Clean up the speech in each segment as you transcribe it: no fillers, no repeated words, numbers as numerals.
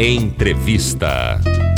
Entrevista.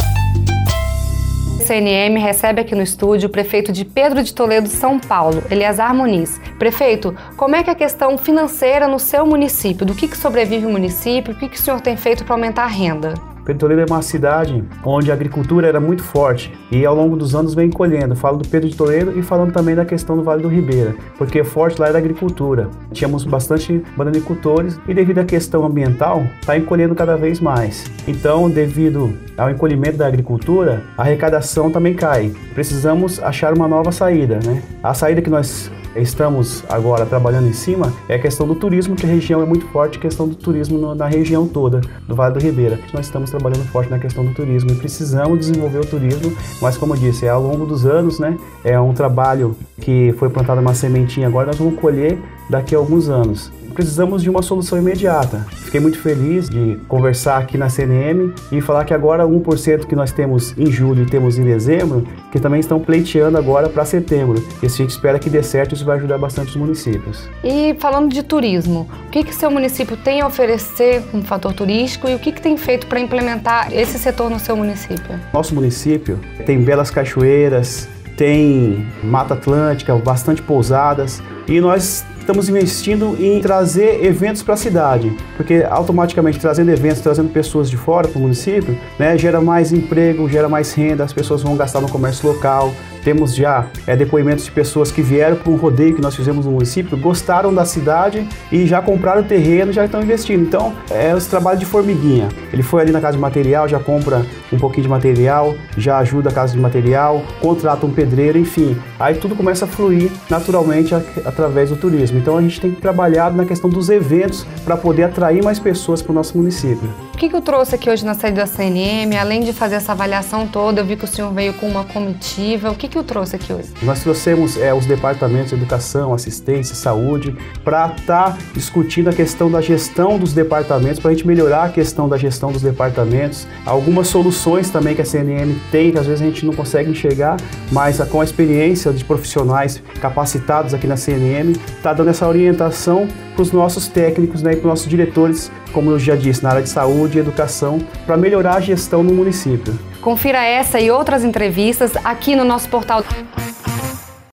CNM recebe aqui no estúdio o prefeito de Pedro de Toledo, São Paulo, Eleazar Muniz. Prefeito, como é que é a questão financeira no seu município? Do que sobrevive o município? O que o senhor tem feito para aumentar a renda? Pedro de Toledo é uma cidade onde a agricultura era muito forte e ao longo dos anos vem encolhendo. Falo do Pedro de Toledo e falando também da questão do Vale do Ribeira, porque forte lá era a agricultura. Tínhamos bastante bananicultores e devido à questão ambiental, está encolhendo cada vez mais. Então, devido ao encolhimento da agricultura, a arrecadação também cai. Precisamos achar uma nova saída, né? A saída que nós estamos agora trabalhando em cima é a questão do turismo, que a região é muito forte, a questão do turismo na região toda do Vale do Ribeira. Nós estamos trabalhando forte na questão do turismo e precisamos desenvolver o turismo, mas como eu disse, é ao longo dos anos, né? É um trabalho que foi plantada uma sementinha, agora nós vamos colher daqui a alguns anos. Precisamos de uma solução imediata. Fiquei muito feliz de conversar aqui na CNM e falar que agora 1% que nós temos em julho e temos em dezembro, que também estão pleiteando agora para setembro. E a gente espera que dê certo, isso vai ajudar bastante os municípios. E falando de turismo, o que seu município tem a oferecer como fator turístico e o que tem feito para implementar esse setor no seu município? Nosso município tem belas cachoeiras, tem Mata Atlântica, bastante pousadas e nós estamos investindo em trazer eventos para a cidade, porque automaticamente trazendo eventos, trazendo pessoas de fora para o município, né, gera mais emprego, gera mais renda, as pessoas vão gastar no comércio local. Temos já depoimentos de pessoas que vieram para um rodeio que nós fizemos no município, gostaram da cidade e já compraram o terreno e já estão investindo. Então, é esse trabalho de formiguinha. Ele foi ali na casa de material, já compra um pouquinho de material, já ajuda a casa de material, contrata um pedreiro, enfim. Aí tudo começa a fluir naturalmente através do turismo. Então, a gente tem trabalhado na questão dos eventos para poder atrair mais pessoas para o nosso município. O que eu trouxe aqui hoje na sede da CNM, além de fazer essa avaliação toda, eu vi que o senhor veio com uma comitiva. O que eu trouxe aqui hoje? Nós trouxemos os departamentos de educação, assistência, saúde, para estar discutindo a questão da gestão dos departamentos, para a gente melhorar a questão da gestão dos departamentos. Algumas soluções também que a CNM tem, que às vezes a gente não consegue enxergar, mas com a experiência de profissionais capacitados aqui na CNM, está dando essa orientação para os nossos técnicos, né, e para os nossos diretores, como eu já disse, na área de saúde e educação, para melhorar a gestão no município. Confira essa e outras entrevistas aqui no nosso portal.